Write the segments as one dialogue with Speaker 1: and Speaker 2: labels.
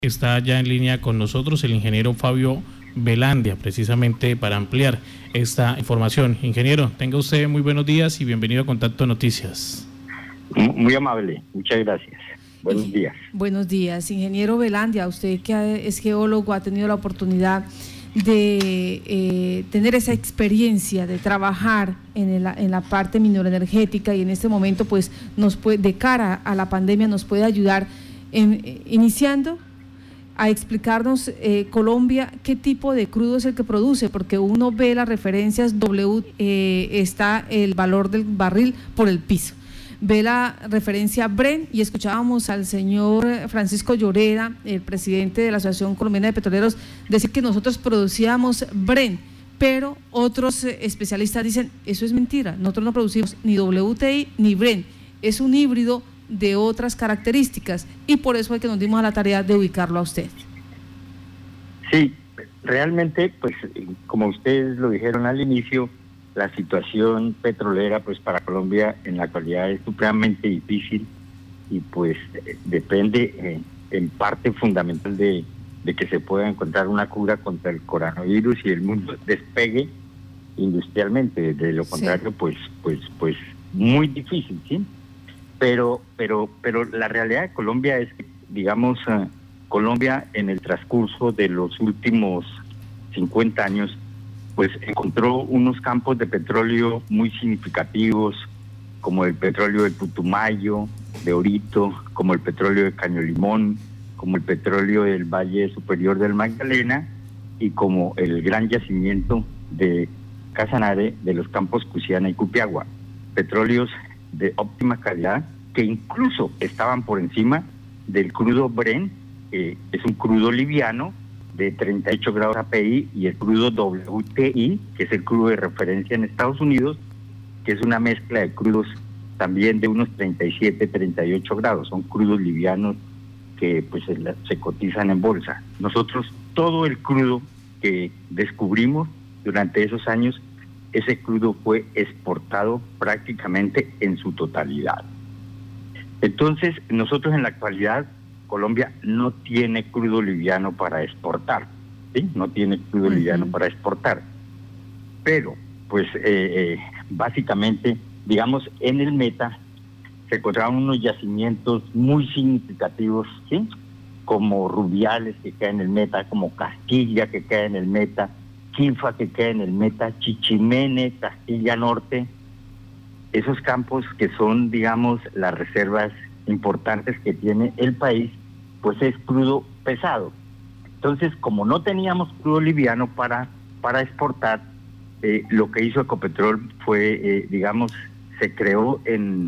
Speaker 1: Está ya en línea con nosotros el ingeniero Fabio Velandia, precisamente para ampliar esta información. Ingeniero, tenga usted muy buenos días y bienvenido a Contacto Noticias.
Speaker 2: Muy amable, muchas gracias. Buenos días.
Speaker 3: Buenos días, ingeniero Velandia. Usted que es geólogo, ha tenido la oportunidad de tener esa experiencia de trabajar en la parte mineroenergética, y en este momento pues de cara a la pandemia nos puede ayudar iniciando a explicarnos Colombia qué tipo de crudo es el que produce, porque uno ve las referencias está el valor del barril por el piso, ve la referencia Brent, y escuchábamos al señor Francisco Lloreda, el presidente de la Asociación Colombiana de Petroleros, decir que nosotros producíamos Brent, pero otros especialistas dicen eso es mentira, nosotros no producimos ni WTI ni Brent, es un híbrido de otras características, y por eso es que nos dimos a la tarea de ubicarlo a usted.
Speaker 2: Sí, realmente, pues como ustedes lo dijeron al inicio, la situación petrolera pues para Colombia en la actualidad es supremamente difícil, y pues depende en parte fundamental de que se pueda encontrar una cura contra el coronavirus y el mundo despegue industrialmente. De lo contrario, pues muy difícil, ¿sí? Pero la realidad de Colombia es que, digamos, Colombia en el transcurso de los últimos 50 años, pues encontró unos campos de petróleo muy significativos, como el petróleo del Putumayo, de Orito, como el petróleo de Caño Limón, como el petróleo del Valle Superior del Magdalena, y como el gran yacimiento de Casanare de los campos Cusiana y Cupiagua. Petróleos de óptima calidad que incluso estaban por encima del crudo Brent, que es un crudo liviano de 38 grados API, y el crudo WTI, que es el crudo de referencia en Estados Unidos, que es una mezcla de crudos también de unos 37, 38 grados. Son crudos livianos que pues se cotizan en bolsa. Nosotros todo el crudo que descubrimos durante esos años, ese crudo fue exportado prácticamente en su totalidad. Entonces, nosotros en la actualidad, Colombia no tiene crudo liviano para exportar, ¿sí? No tiene crudo liviano para exportar. Pero, pues, básicamente, digamos, en el Meta se encontraron unos yacimientos muy significativos, ¿sí? Como Rubiales, que queda en el Meta, como Castilla, que queda en el Meta, Quifa, que queda en el Meta, Chichimene, Castilla Norte, esos campos que son, digamos, las reservas importantes que tiene el país, pues es crudo pesado. Entonces, como no teníamos crudo liviano para exportar, lo que hizo Ecopetrol fue, digamos, se creó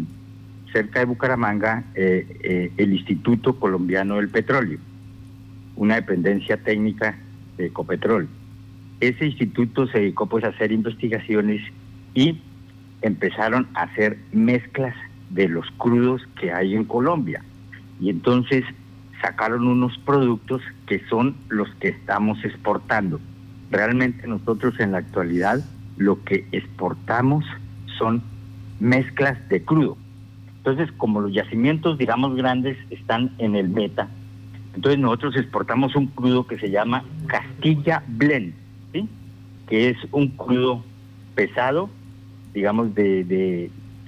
Speaker 2: cerca de Bucaramanga el Instituto Colombiano del Petróleo, una dependencia técnica de Ecopetrol. Ese instituto se dedicó pues a hacer investigaciones y empezaron a hacer mezclas de los crudos que hay en Colombia, y entonces sacaron unos productos que son los que estamos exportando. Realmente nosotros en la actualidad lo que exportamos son mezclas de crudo. Entonces, como los yacimientos, digamos, grandes están en el Meta, entonces nosotros exportamos un crudo que se llama Castilla Blend, ¿sí? Que es un crudo pesado, digamos de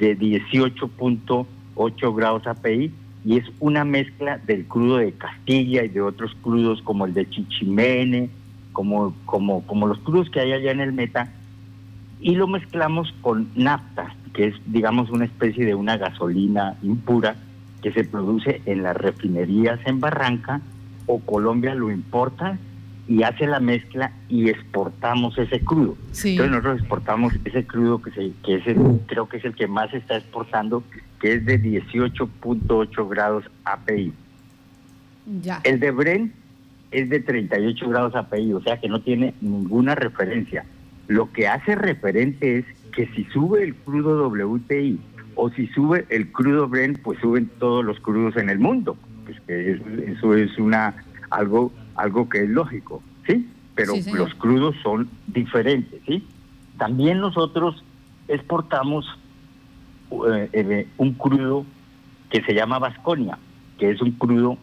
Speaker 2: 18.8 grados API, y es una mezcla del crudo de Castilla y de otros crudos como el de Chichimene, como los crudos que hay allá en el Meta, y lo mezclamos con nafta, que es, digamos, una especie de una gasolina impura que se produce en las refinerías en Barranca, o Colombia lo importa y hace la mezcla y exportamos ese crudo. Sí. Entonces nosotros exportamos ese crudo creo que es el que más se está exportando, que es de 18.8 grados API.
Speaker 3: Ya.
Speaker 2: El de Brent es de 38 grados API, o sea que no tiene ninguna referencia. Lo que hace referente es que si sube el crudo WTI o si sube el crudo Brent, pues suben todos los crudos en el mundo. Pues que eso es algo que es lógico, ¿sí? Pero sí, los crudos son diferentes, ¿sí? También nosotros exportamos un crudo que se llama Vasconia, que es un crudo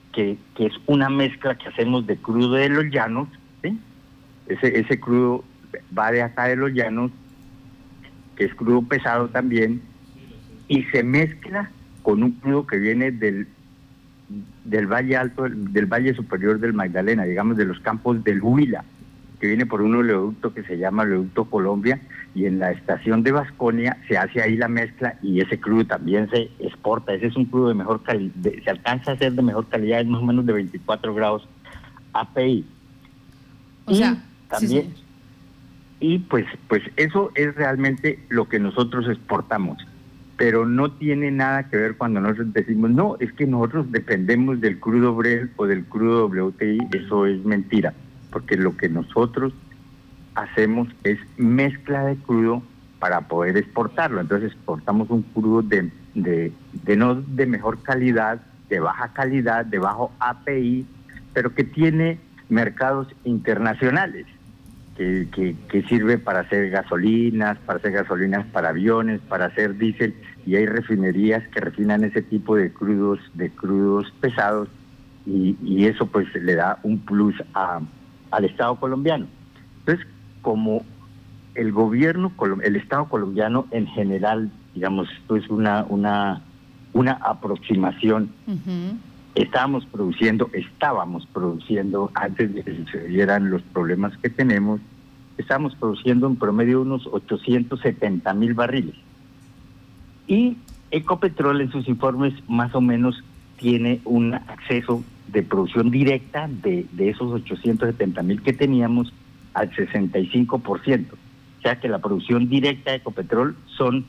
Speaker 2: que es una mezcla que hacemos de crudo de los llanos, ¿sí? Ese crudo va de acá de los llanos, que es crudo pesado también, y se mezcla con un crudo que viene del Valle Alto, del Valle Superior del Magdalena, digamos de los campos del Huila, que viene por un oleoducto que se llama Oleoducto Colombia, y en la estación de Vasconia se hace ahí la mezcla y ese crudo también se exporta. Ese es un crudo de mejor calidad, se alcanza a ser de mejor calidad, es más o menos de 24 grados API.
Speaker 3: O sea,
Speaker 2: también,
Speaker 3: sí,
Speaker 2: y pues eso es realmente lo que nosotros exportamos, pero no tiene nada que ver cuando nosotros decimos, no, es que nosotros dependemos del crudo Brent o del crudo WTI, eso es mentira, porque lo que nosotros hacemos es mezcla de crudo para poder exportarlo. Entonces exportamos un crudo no de mejor calidad, de baja calidad, de bajo API, pero que tiene mercados internacionales, que sirve para hacer gasolinas para aviones, para hacer diésel, y hay refinerías que refinan ese tipo de crudos pesados, y eso pues le da un plus al Estado colombiano. Entonces, como el gobierno, el Estado colombiano en general, digamos, esto es una aproximación. Estábamos produciendo antes de que sucedieran los problemas que tenemos, estábamos produciendo en promedio unos 870,000 barriles. Y Ecopetrol en sus informes más o menos tiene un acceso de producción directa de esos 870,000 que teníamos al 65%. O sea que la producción directa de Ecopetrol son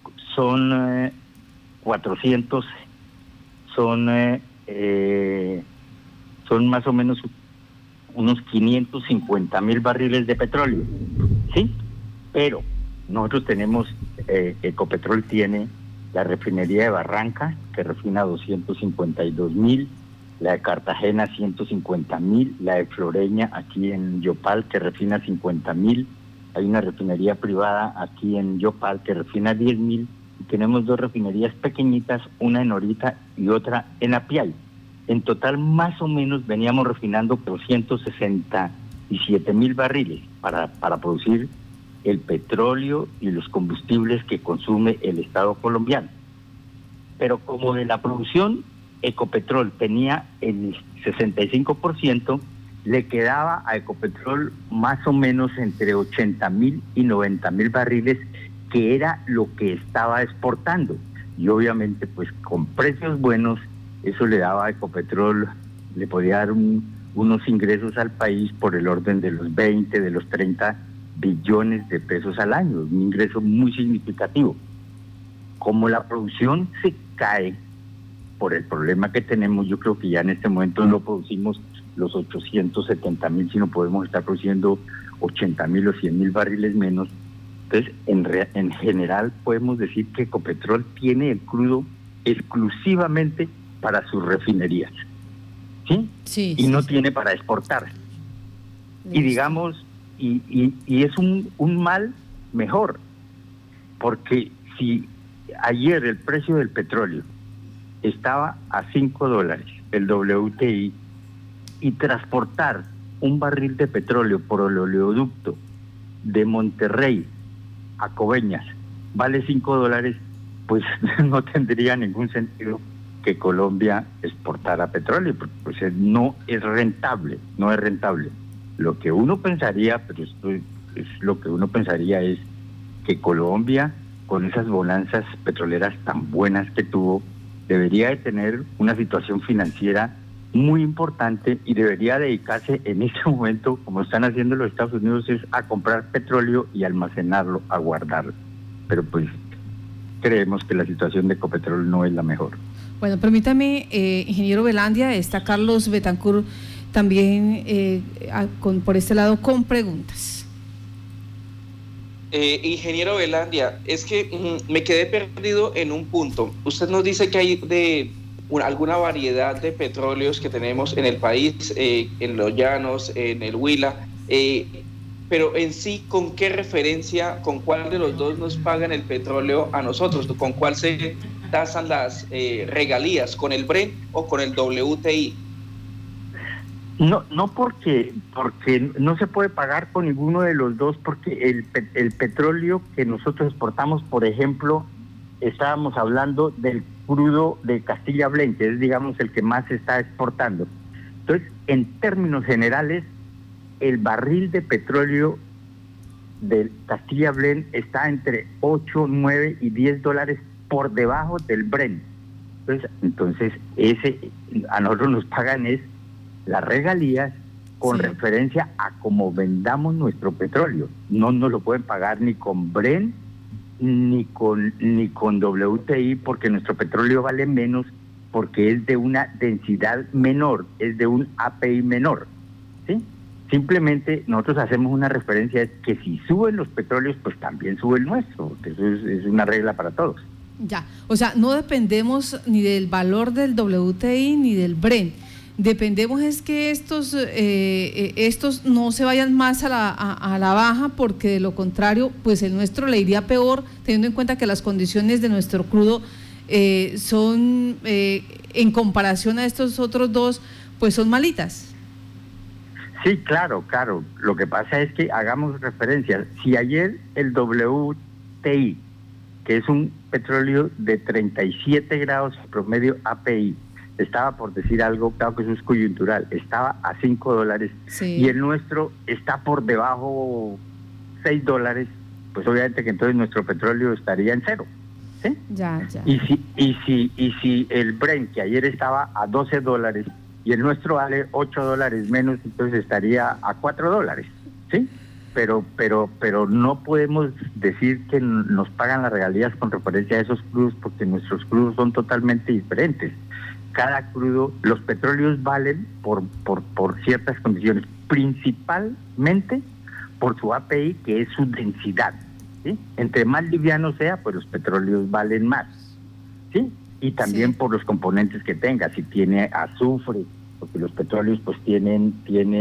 Speaker 2: más o menos unos 550,000 barriles de petróleo, ¿sí? Pero nosotros tenemos, Ecopetrol tiene la refinería de Barranca, que refina 252,000, la de Cartagena 150,000, la de Floreña aquí en Yopal, que refina 50,000, hay una refinería privada aquí en Yopal que refina 10,000, y tenemos dos refinerías pequeñitas, una en Orita y otra en Apiay. En total, más o menos, veníamos refinando 267,000 barriles para producir el petróleo y los combustibles que consume el Estado colombiano. Pero como de la producción Ecopetrol tenía el 65%, le quedaba a Ecopetrol más o menos entre 80,000 y 90,000 barriles, que era lo que estaba exportando. Y obviamente, pues con precios buenos, eso le daba a Ecopetrol, le podía dar unos ingresos al país por el orden de los 20, de los 30 billones de pesos al año, un ingreso muy significativo. Como la producción se cae por el problema que tenemos, yo creo que ya en este momento no producimos los 870,000, sino podemos estar produciendo 80,000 o 100,000 barriles menos. Entonces, en general podemos decir que Ecopetrol tiene el crudo exclusivamente para sus refinerías, ¿sí?
Speaker 3: Sí,
Speaker 2: y no
Speaker 3: sí.
Speaker 2: tiene para exportar. Y digamos, y es un mal mejor, porque si ayer el precio del petróleo estaba a $5, el WTI, y transportar un barril de petróleo por el oleoducto de Monterrey a Coveñas vale $5, pues no tendría ningún sentido que Colombia exportara petróleo, porque pues no es rentable. Lo que uno pensaría, pero esto es lo que uno pensaría, es que Colombia, con esas bonanzas petroleras tan buenas que tuvo, debería de tener una situación financiera muy importante y debería dedicarse en este momento, como están haciendo los Estados Unidos, es a comprar petróleo y almacenarlo, a guardarlo. Pero pues creemos que la situación de Ecopetrol no es la mejor.
Speaker 3: Bueno, permítame, ingeniero Velandia, está Carlos Betancur también por este lado con preguntas.
Speaker 4: Ingeniero Velandia, es que me quedé perdido en un punto. Usted nos dice que hay alguna variedad de petróleos que tenemos en el país, en los llanos, en el Huila, pero en sí, ¿con qué referencia, con cuál de los dos nos pagan el petróleo a nosotros? ¿Con cuál se tasan las regalías? ¿Con el Brent o con el WTI?
Speaker 2: No porque no se puede pagar con ninguno de los dos, porque el petróleo que nosotros exportamos, por ejemplo, estábamos hablando del crudo de Castilla-Blend, que es, digamos, el que más se está exportando. Entonces, en términos generales, el barril de petróleo del Castilla-Blend está entre 8, 9 y 10 dólares por debajo del Brent. Entonces a nosotros nos pagan es las regalías con referencia a cómo vendamos nuestro petróleo. No nos lo pueden pagar ni con Brent ni con WTI, porque nuestro petróleo vale menos, porque es de una densidad menor, es de un API menor, ¿sí? Simplemente nosotros hacemos una referencia, es que si suben los petróleos, pues también sube el nuestro, porque eso es una regla para todos.
Speaker 3: Ya, o sea, no dependemos ni del valor del WTI ni del Brent. Dependemos es que estos no se vayan más a la baja, porque de lo contrario, pues el nuestro le iría peor, teniendo en cuenta que las condiciones de nuestro crudo son, en comparación a estos otros dos, pues son malitas.
Speaker 2: Sí, claro. Lo que pasa es que hagamos referencia. Si ayer el WTI, que es un petróleo de 37 grados promedio API, estaba, por decir algo, claro que eso es coyuntural, estaba a 5 dólares, y el nuestro está por debajo 6 dólares, pues obviamente que entonces nuestro petróleo estaría en cero, ¿sí?
Speaker 3: Ya.
Speaker 2: Y si el Brent, que ayer estaba a 12 dólares, y el nuestro vale 8 dólares menos, entonces estaría a 4 dólares, ¿sí? Pero no podemos decir que nos pagan las regalías con referencia a esos crudos, porque nuestros crudos son totalmente diferentes. Cada crudo, los petróleos valen por ciertas condiciones, principalmente por su API, que es su densidad, ¿sí? Entre más liviano sea, pues los petróleos valen más, ¿sí? Y también por los componentes que tenga, si tiene azufre, porque los petróleos pues tienen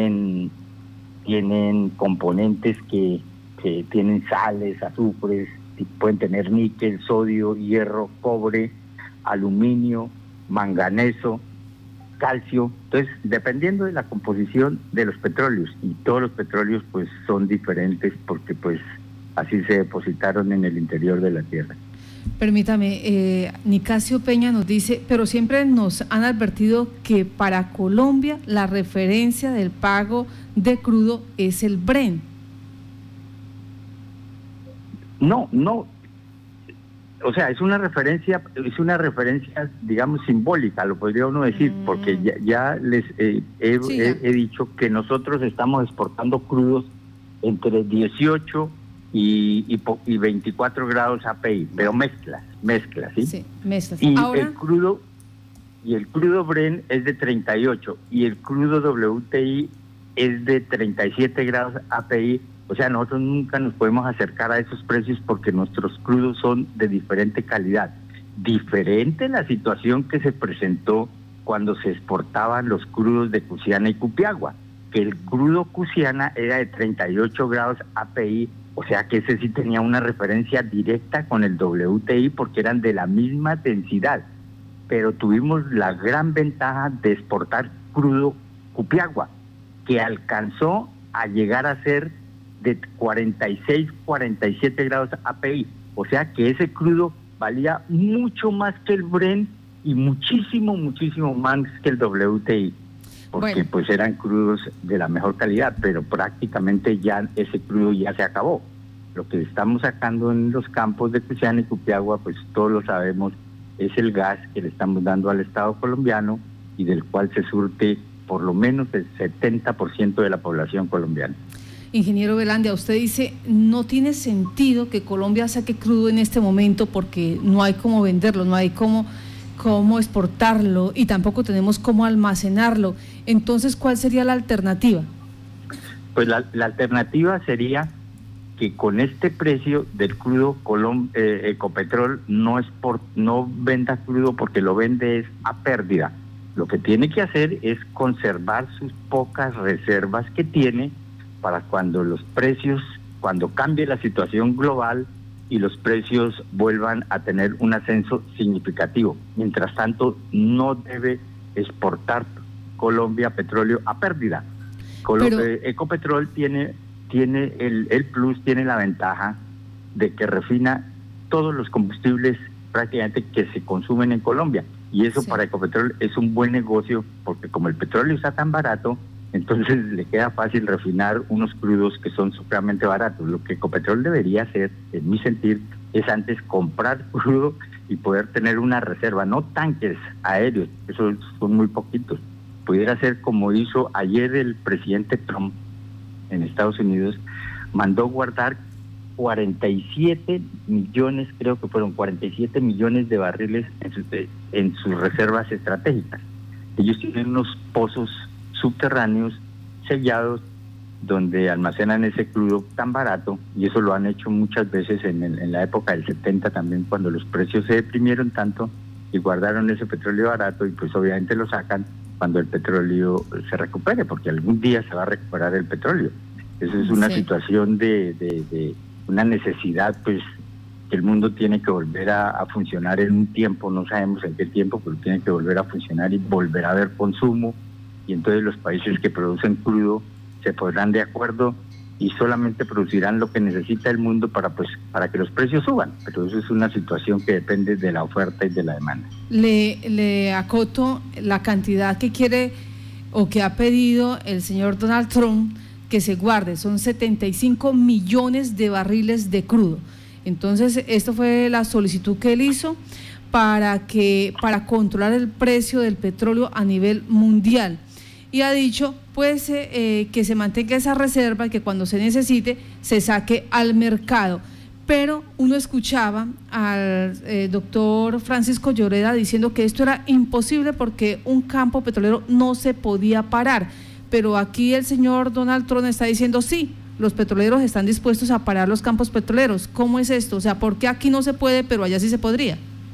Speaker 2: componentes que tienen sales, azufres, pueden tener níquel, sodio, hierro, cobre, aluminio, manganeso, calcio. Entonces, dependiendo de la composición de los petróleos, y todos los petróleos pues son diferentes, porque pues así se depositaron en el interior de la tierra.
Speaker 3: Permítame, Nicasio Peña nos dice, pero siempre nos han advertido que para Colombia la referencia del pago de crudo es el Brent. No, o sea, es una referencia, digamos, simbólica, lo podría uno decir, porque ya les he dicho que nosotros estamos exportando crudos entre 18 y 24 grados API, pero mezclas, ¿sí? Sí, mezclas. Y ahora el crudo Brent es de 38 y el crudo WTI es de 37 grados API. O sea, nosotros nunca nos podemos acercar a esos precios, porque nuestros crudos son de diferente calidad. Diferente la situación que se presentó cuando se exportaban los crudos de Cusiana y Cupiagua, que el crudo Cusiana era de 38 grados API, o sea que ese sí tenía una referencia directa con el WTI, porque eran de la misma densidad. Pero tuvimos la gran ventaja de exportar crudo Cupiagua, que alcanzó a llegar a ser de 46, 47 grados API, o sea que ese crudo valía mucho más que el Brent y muchísimo más que el WTI, porque pues eran crudos de la mejor calidad, pero prácticamente ya ese crudo ya se acabó. Lo que estamos sacando en los campos de Cusiana y Cupiagua, pues todos lo sabemos, es el gas que le estamos dando al Estado colombiano, y del cual se surte por lo menos el 70% de la población colombiana. Ingeniero Velandia, usted dice, no tiene sentido que Colombia saque crudo en este momento, porque no hay cómo venderlo, no hay cómo exportarlo, y tampoco tenemos cómo almacenarlo. Entonces, ¿cuál sería la alternativa?
Speaker 2: Pues la alternativa sería que con este precio del crudo, Ecopetrol no venda crudo, porque lo vende es a pérdida. Lo que tiene que hacer es conservar sus pocas reservas que tiene, para cuando cambie la situación global y los precios vuelvan a tener un ascenso significativo. Mientras tanto, no debe exportar Colombia Petróleo a pérdida. Ecopetrol tiene el plus, tiene la ventaja de que refina todos los combustibles prácticamente que se consumen en Colombia. Y eso para Ecopetrol es un buen negocio, porque como el petróleo está tan barato, entonces le queda fácil refinar unos crudos que son supremamente baratos. Lo que Ecopetrol debería hacer, en mi sentir, es antes comprar crudo y poder tener una reserva, no tanques aéreos, esos son muy poquitos. Pudiera ser como hizo ayer el presidente Trump en Estados Unidos, mandó guardar 47 millones, creo que fueron 47 millones de barriles en sus reservas estratégicas. Ellos tienen unos pozos subterráneos sellados donde almacenan ese crudo tan barato, y eso lo han hecho muchas veces en la época del 70 también, cuando los precios se deprimieron tanto y guardaron ese petróleo barato, y pues obviamente lo sacan cuando el petróleo se recupere, porque algún día se va a recuperar el petróleo. Eso es una situación de una necesidad, pues, que el mundo tiene que volver a funcionar en un tiempo, no sabemos en qué tiempo, pero tiene que volver a funcionar y volver a haber consumo, y entonces los países que producen crudo se pondrán de acuerdo y solamente producirán lo que necesita el mundo para que los precios suban. Pero eso es una situación que depende de la oferta y de la demanda.
Speaker 3: Le acoto la cantidad que quiere o que ha pedido el señor Donald Trump que se guarde, son 75 millones de barriles de crudo. Entonces, esto fue la solicitud que él hizo para controlar el precio del petróleo a nivel mundial. Y ha dicho pues que se mantenga esa reserva y que cuando se necesite se saque al mercado. Pero uno escuchaba al doctor Francisco Lloreda diciendo que esto era imposible porque un campo petrolero no se podía parar. Pero aquí el señor Donald Trump está diciendo sí, los petroleros están dispuestos a parar los campos petroleros. ¿Cómo es esto? O sea, ¿por qué aquí no se puede, pero allá sí se podría?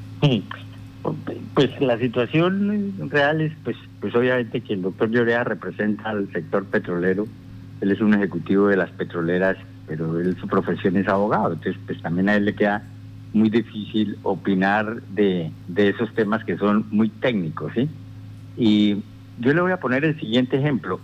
Speaker 2: Pues la situación real es, pues obviamente que el doctor Lloreda representa al sector petrolero. Él es un ejecutivo de las petroleras, pero su profesión es abogado, entonces pues también a él le queda muy difícil opinar de esos temas que son muy técnicos, ¿sí? Y yo le voy a poner el siguiente ejemplo.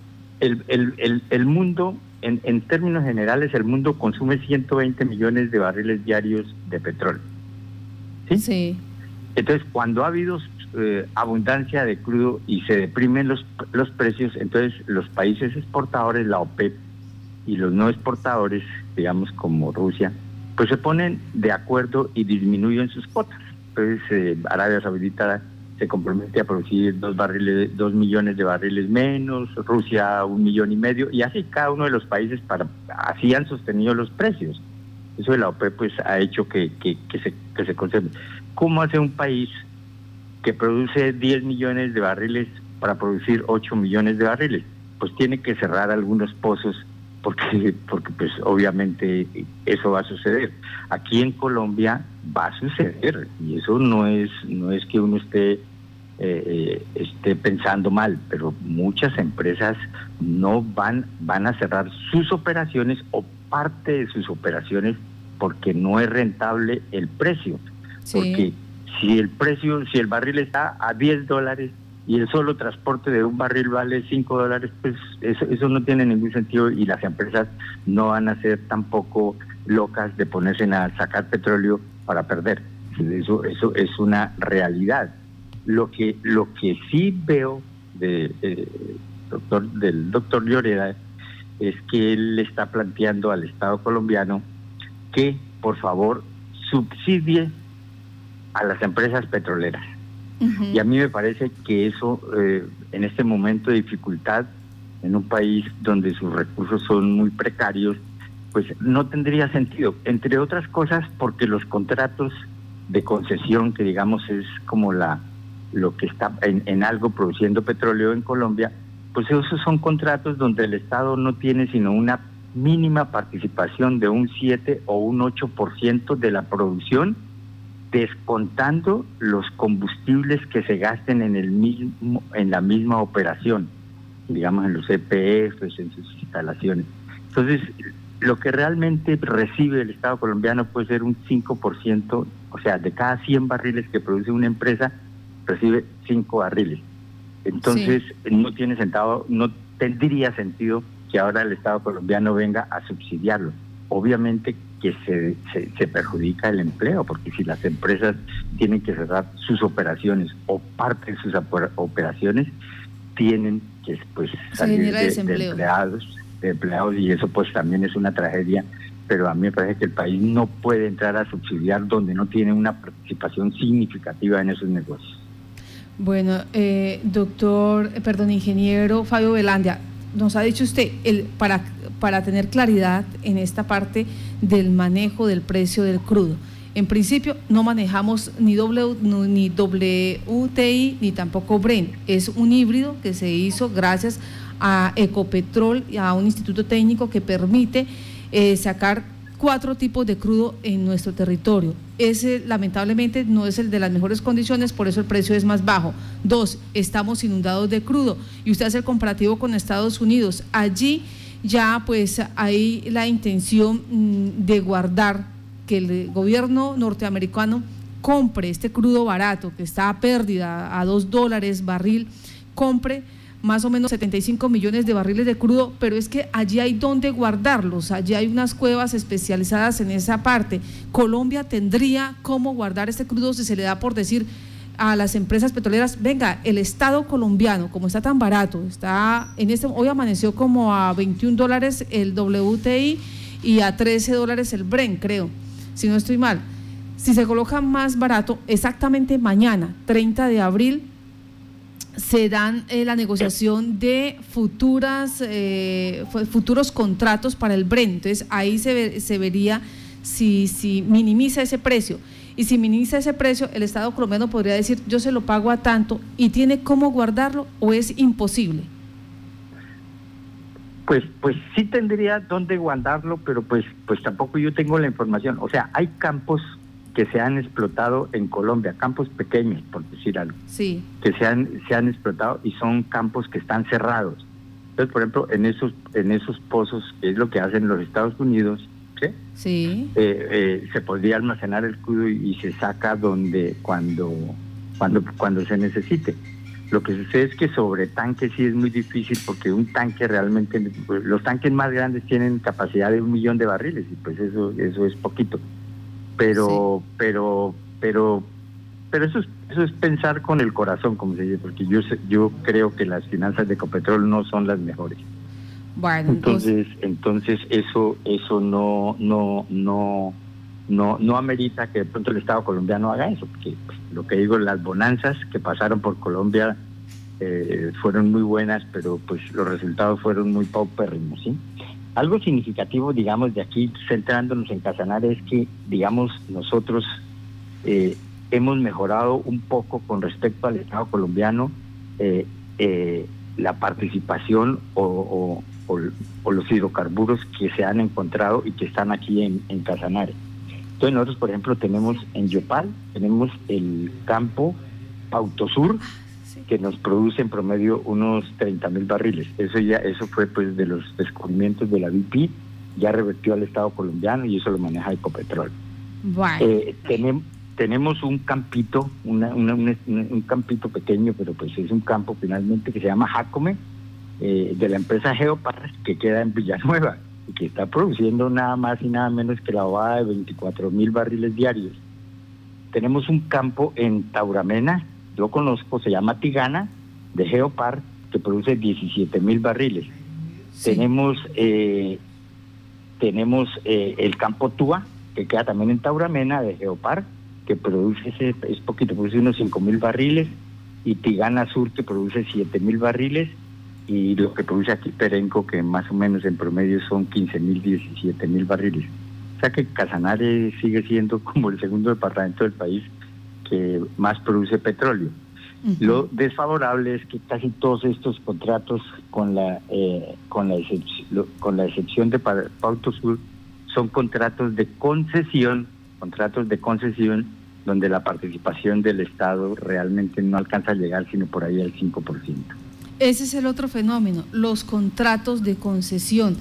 Speaker 2: El mundo, en términos generales, el mundo consume 120 millones de barriles diarios de petróleo, ¿sí?
Speaker 3: Sí.
Speaker 2: Entonces, cuando ha habido abundancia de crudo y se deprimen los precios, entonces los países exportadores, la OPEP, y los no exportadores, digamos como Rusia, pues se ponen de acuerdo y disminuyen sus cuotas. Entonces, Arabia Saudita se compromete a producir 2 millones de barriles menos, Rusia 1,5 millones, y así cada uno de los países, así han sostenido los precios. Eso de la OPEP pues ha hecho que se conserve. ¿Cómo hace un país que produce 10 millones de barriles para producir 8 millones de barriles? Pues tiene que cerrar algunos pozos porque pues obviamente eso va a suceder. Aquí en Colombia va a suceder, y eso no es que uno esté pensando mal, pero muchas empresas no van a cerrar sus operaciones o parte de sus operaciones porque no es rentable el precio. Sí. Porque si el barril está a $10 y el solo transporte de un barril vale $5, pues eso no tiene ningún sentido, y las empresas no van a ser tampoco locas de ponerse a sacar petróleo para perder. Eso es una realidad. Lo que sí veo del doctor Lloreda es que él le está planteando al Estado colombiano que por favor subsidie a las empresas petroleras. Uh-huh. Y a mí me parece que eso en este momento de dificultad en un país donde sus recursos son muy precarios, pues no tendría sentido, entre otras cosas porque los contratos de concesión, que digamos es como lo que está en algo produciendo petróleo en Colombia, pues esos son contratos donde el Estado no tiene sino una mínima participación de un 7 o un 8% de la producción, descontando los combustibles que se gasten en la misma operación, digamos en los EPFs, en sus instalaciones. Entonces, lo que realmente recibe el Estado colombiano puede ser un 5%, o sea, de cada 100 barriles que produce una empresa, recibe 5 barriles. Entonces, no tendría sentido que ahora el Estado colombiano venga a subsidiarlo. Obviamente que se perjudica el empleo, porque si las empresas tienen que cerrar sus operaciones o parte de sus operaciones, tienen que pues salir de empleados, y eso pues también es una tragedia. Pero a mí me parece que el país no puede entrar a subsidiar donde no tiene una participación significativa en esos negocios.
Speaker 3: Bueno, ingeniero Fabio Velandia, nos ha dicho usted, para tener claridad en esta parte del manejo del precio del crudo. En principio no manejamos ni WTI ni tampoco Brent. Es un híbrido que se hizo gracias a Ecopetrol y a un instituto técnico que permite sacar 4 tipos de crudo en nuestro territorio. Ese lamentablemente no es el de las mejores condiciones, por eso el precio es más bajo. 2, estamos inundados de crudo y usted hace el comparativo con Estados Unidos. Allí ya pues hay la intención de guardar, que el gobierno norteamericano compre este crudo barato que está a pérdida a $2 barril, compre más o menos 75 millones de barriles de crudo, pero es que allí hay donde guardarlos, allí hay unas cuevas especializadas en esa parte. Colombia tendría cómo guardar este crudo si se le da por decir a las empresas petroleras, venga, el Estado colombiano, como está tan barato, hoy amaneció como a $21 el WTI y a $13 el Brent, creo, si no estoy mal. Si se coloca más barato, exactamente mañana, 30 de abril, se dan la negociación de futuros contratos para el Brent. Entonces ahí se vería si minimiza ese precio, y si minimiza ese precio, el Estado colombiano podría decir yo se lo pago a tanto, y tiene cómo guardarlo, o es imposible.
Speaker 2: Pues sí tendría dónde guardarlo, pero pues tampoco yo tengo la información. O sea, hay campos que se han explotado en Colombia, campos pequeños, por decir algo,
Speaker 3: sí,
Speaker 2: que se han explotado, y son campos que están cerrados. Entonces, por ejemplo, en esos pozos, que es lo que hacen los Estados Unidos, ¿sí?
Speaker 3: Sí.
Speaker 2: Se podría almacenar el crudo y se saca cuando se necesite. Lo que sucede es que sobre tanques sí es muy difícil, porque un tanque realmente, los tanques más grandes tienen capacidad de 1 millón de barriles, y pues eso es poquito. Pero eso es pensar con el corazón, como se dice, porque yo creo que las finanzas de Ecopetrol no son las mejores.
Speaker 3: Bueno,
Speaker 2: entonces eso no amerita que de pronto el Estado colombiano haga eso, porque pues, lo que digo, las bonanzas que pasaron por Colombia fueron muy buenas, pero pues los resultados fueron muy paupérrimos, ¿sí? Algo significativo, digamos, de aquí, centrándonos en Casanare, es que, digamos, nosotros hemos mejorado un poco con respecto al Estado colombiano la participación o los hidrocarburos que se han encontrado y que están aquí en Casanare. Entonces nosotros, por ejemplo, tenemos en Yopal, tenemos el campo Autosur, que nos produce en promedio unos 30,000 barriles. Eso fue pues de los descubrimientos de la BP, ya revertió al Estado colombiano, y eso lo maneja Ecopetrol.
Speaker 3: Bueno.
Speaker 2: Tenemos un campito, un campito pequeño, pero pues es un campo finalmente que se llama Jacome, de la empresa Geopar, que queda en Villanueva, y que está produciendo nada más y nada menos que la bobada de 24,000 barriles diarios. Tenemos un campo en Tauramena, yo conozco, se llama Tigana, de Geopar, que produce 17,000 barriles. Sí. Tenemos el campo Túa, que queda también en Tauramena, de Geopar, que produce es poquito, produce unos 5,000 barriles, y Tigana Sur, que produce 7,000 barriles, y lo que produce aquí Perenco, que más o menos en promedio son 15,000, 17,000 barriles. O sea que Casanare sigue siendo como el segundo departamento del país que más produce petróleo. Uh-huh. Lo desfavorable es que casi todos estos contratos, con la excepción de Autosur, son contratos de concesión, donde la participación del Estado realmente no alcanza a llegar sino por ahí al 5%.
Speaker 3: Ese es el otro fenómeno, los contratos de concesión.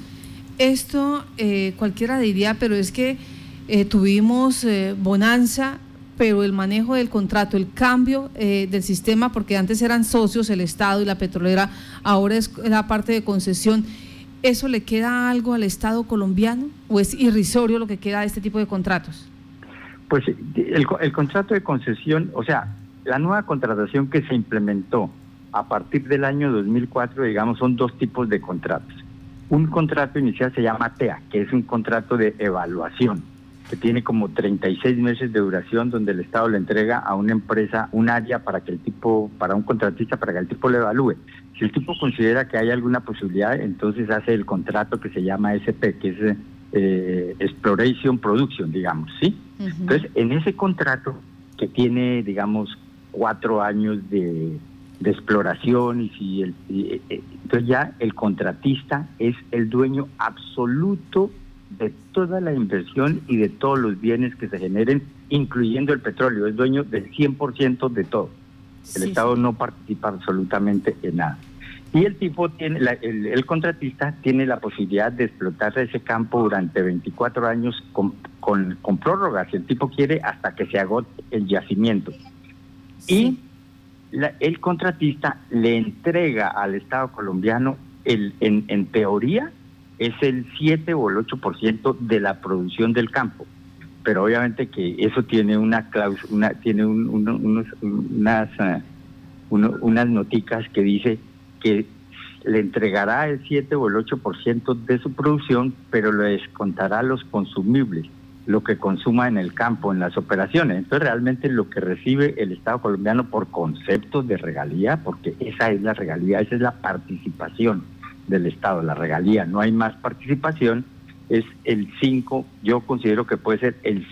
Speaker 3: Esto cualquiera diría, pero es que tuvimos bonanza, pero el manejo del contrato, el cambio del sistema, porque antes eran socios el Estado y la petrolera, ahora es la parte de concesión, ¿eso le queda algo al Estado colombiano o es irrisorio lo que queda de este tipo de contratos?
Speaker 2: Pues el contrato de concesión, o sea, la nueva contratación que se implementó a partir del año 2004, digamos, son dos tipos de contratos. Un contrato inicial se llama TEA, que es un contrato de evaluación, que tiene como 36 meses de duración, donde el Estado le entrega a una empresa un área para un contratista, para que el tipo lo evalúe. Si el tipo considera que hay alguna posibilidad, entonces hace el contrato que se llama SP, que es Exploration Production, digamos, ¿sí? Entonces, en ese contrato, que tiene, digamos, 4 años de exploración, entonces ya el contratista es el dueño absoluto de toda la inversión y de todos los bienes que se generen, incluyendo el petróleo, es dueño del 100% de todo. El Estado no participa absolutamente en nada. Y el tipo tiene, el contratista tiene la posibilidad de explotar ese campo durante 24 años con prórroga, si el tipo quiere, hasta que se agote el yacimiento. Y el contratista le entrega al Estado colombiano, en teoría, es el 7 o el 8% de la producción del campo. Pero obviamente que eso tiene una cláusula, tiene unas noticas que dice que le entregará el 7 o el 8% de su producción, pero le descontará los consumibles, lo que consuma en el campo, en las operaciones. Entonces realmente lo que recibe el Estado colombiano por conceptos de regalía, porque esa es la regalía, esa es la participación del Estado, la regalía, no hay más participación, es el 5%, yo considero que puede ser el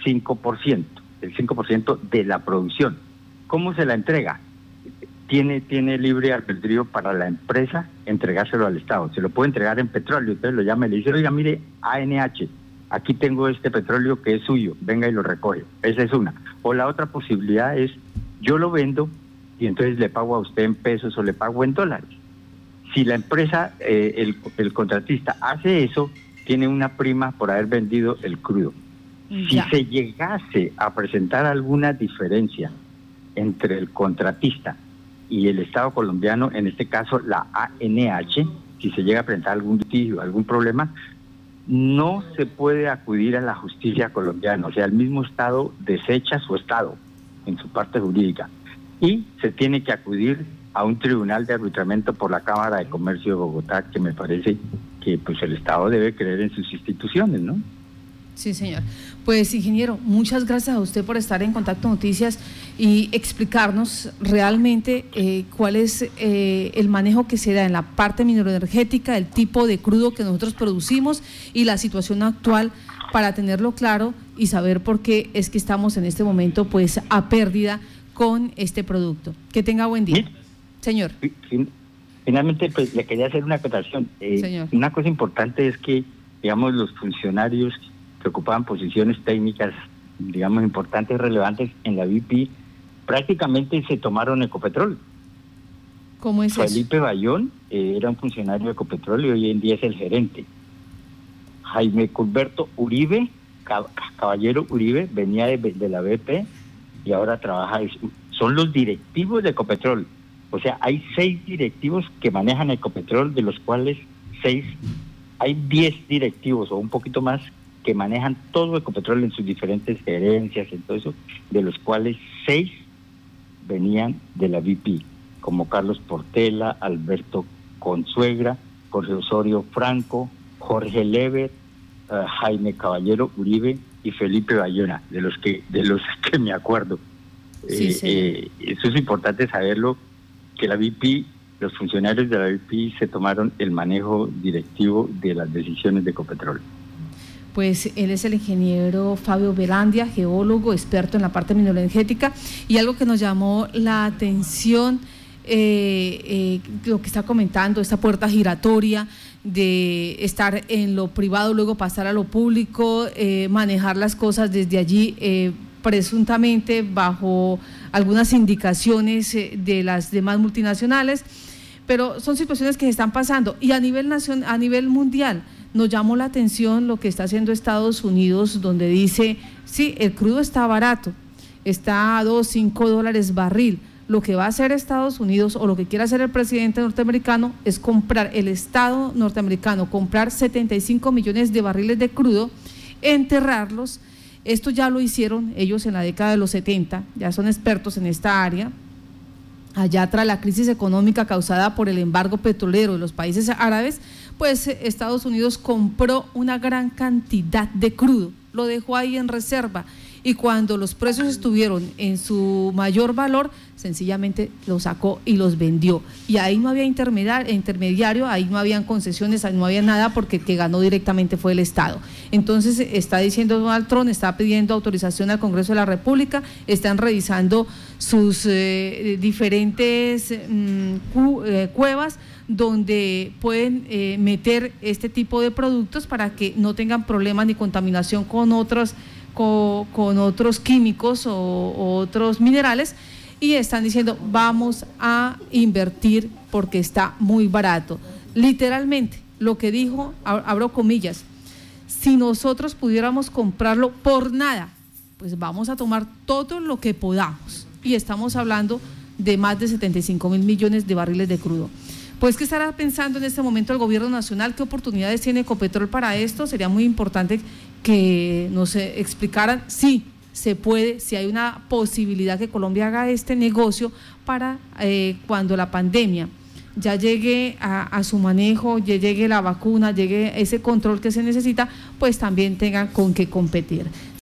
Speaker 2: 5% de la producción. ¿Cómo se la entrega? Tiene libre albedrío para la empresa entregárselo al Estado, se lo puede entregar en petróleo, entonces lo llama y le dice, oiga, mire, ANH, aquí tengo este petróleo que es suyo, venga y lo recoge. Esa es una. O la otra posibilidad es, yo lo vendo y entonces le pago a usted en pesos o le pago en dólares. Si la empresa, el contratista hace eso, tiene una prima por haber vendido el crudo. Si se llegase a presentar alguna diferencia entre el contratista y el Estado colombiano, en este caso la ANH, si se llega a presentar algún litigio, algún problema, no se puede acudir a la justicia colombiana, o sea, el mismo Estado desecha su Estado en su parte jurídica y se tiene que acudir a un tribunal de arbitramiento por la Cámara de Comercio de Bogotá, que me parece que pues el Estado debe creer en sus instituciones, ¿no?
Speaker 3: Sí, señor. Pues, ingeniero, muchas gracias a usted por estar en Contacto Noticias y explicarnos realmente cuál es el manejo que se da en la parte mineroenergética, el tipo de crudo que nosotros producimos y la situación actual, para tenerlo claro y saber por qué es que estamos en este momento pues a pérdida con este producto. Que tenga buen día. ¿Sí? Señor.
Speaker 2: Finalmente, pues le quería hacer una acotación. Una cosa importante es que, digamos, los funcionarios que ocupaban posiciones técnicas, digamos, importantes, relevantes en la BP, prácticamente se tomaron Ecopetrol.
Speaker 3: ¿Cómo es
Speaker 2: Felipe Bayón era un funcionario de Ecopetrol y hoy en día es el gerente. Jaime Culberto Uribe, Caballero Uribe, venía de la BP y ahora trabaja, son los directivos de Ecopetrol. O sea, hay 6 directivos que manejan Ecopetrol, de los cuales 6, hay 10 directivos o un poquito más que manejan todo Ecopetrol en sus diferentes gerencias, en todo eso, de los cuales 6 venían de la BP, como Carlos Portela, Alberto Consuegra, Jorge Osorio Franco, Jorge Lever, Jaime Caballero Uribe y Felipe Bayona, de los que me acuerdo.
Speaker 3: Sí,
Speaker 2: eso es importante saberlo, que la BP, los funcionarios de la BP se tomaron el manejo directivo de las decisiones de Ecopetrol.
Speaker 3: Pues él es el ingeniero Fabio Velandia, geólogo, experto en la parte mineroenergética, y algo que nos llamó la atención, lo que está comentando, esta puerta giratoria de estar en lo privado, luego pasar a lo público, manejar las cosas desde allí, presuntamente bajo algunas indicaciones de las demás multinacionales, pero son situaciones que se están pasando. Y a nivel mundial nos llamó la atención lo que está haciendo Estados Unidos, donde dice, sí, el crudo está barato, está a $2-5 barril. Lo que va a hacer Estados Unidos o lo que quiere hacer el presidente norteamericano es comprar, el Estado norteamericano, comprar 75 millones de barriles de crudo, enterrarlos. Esto ya lo hicieron ellos en la década de los 70, ya son expertos en esta área. Allá tras la crisis económica causada por el embargo petrolero de los países árabes, pues Estados Unidos compró una gran cantidad de crudo, lo dejó ahí en reserva, y cuando los precios estuvieron en su mayor valor, sencillamente los sacó y los vendió. Y ahí no había intermediario, ahí no habían concesiones, ahí no había nada, porque el que ganó directamente fue el Estado. Entonces está diciendo Donald Trump, está pidiendo autorización al Congreso de la República, están revisando sus diferentes cuevas donde pueden meter este tipo de productos para que no tengan problemas ni contaminación con otros químicos o otros minerales, y están diciendo vamos a invertir porque está muy barato. Literalmente lo que dijo, abro comillas, si nosotros pudiéramos comprarlo por nada, pues vamos a tomar todo lo que podamos, y estamos hablando de más de 75.000 millones de barriles de crudo. Pues, ¿qué estará pensando en este momento el gobierno nacional? ¿Qué oportunidades tiene Ecopetrol para esto? Sería muy importante que nos explicaran si se puede, si hay una posibilidad que Colombia haga este negocio para cuando la pandemia ya llegue a su manejo, ya llegue la vacuna, llegue ese control que se necesita, pues también tengan con qué competir.